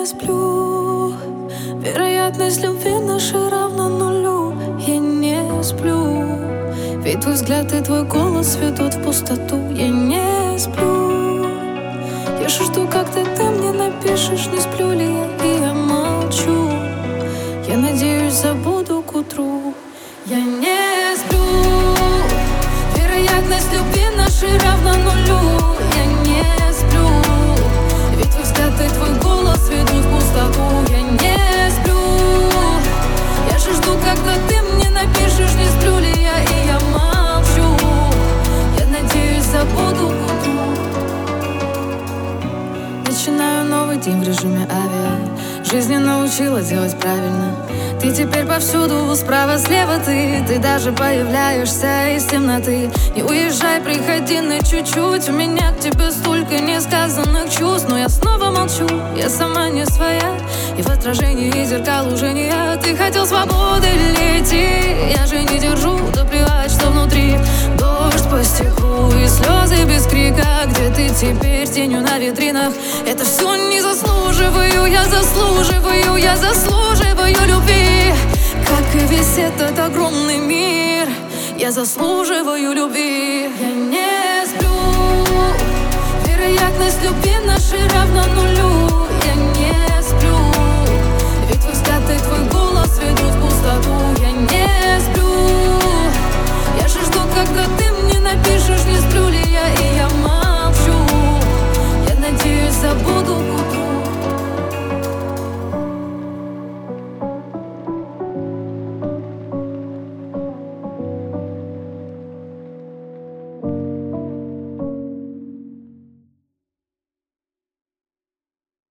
сплю. Вероятность любви нашей равна нулю. Я не сплю, ведь твой взгляд и твой голос ведут в пустоту. Я не сплю, я жду, когда ты мне напишешь, не сплю ли я, и я молчу. Я надеюсь, забуду к утру. Я не сплю, вероятность любви нашей равна нулю. Я не сплю, ведь твой взгляд и твой голос ведут в пустоту. Я не сплю, я же жду, когда ты мне напишешь, не сплю ли я, и я молчу. Я надеюсь, забуду к утру. Начинаю новый день в режиме авиа. Жизнь не научила делать правильно. Ты теперь повсюду, справа, слева ты даже появляешься из темноты. Не уезжай, приходи на чуть-чуть. У меня к тебе столько несказанных чувств. Но я снова молчу, я сама не своя. И в отражении зеркал уже не я. Ты хотел свободы, лети. Я же не держу, да плевать, что внутри. Дождь по стеклу и слезы без крика. Где ты теперь, тенью на витринах? Это все не заслуживаю, я заслуживаю любви. Как и весь этот огромный мир, я заслуживаю любви. Я не сплю, вероятность любви нашей равна нулю.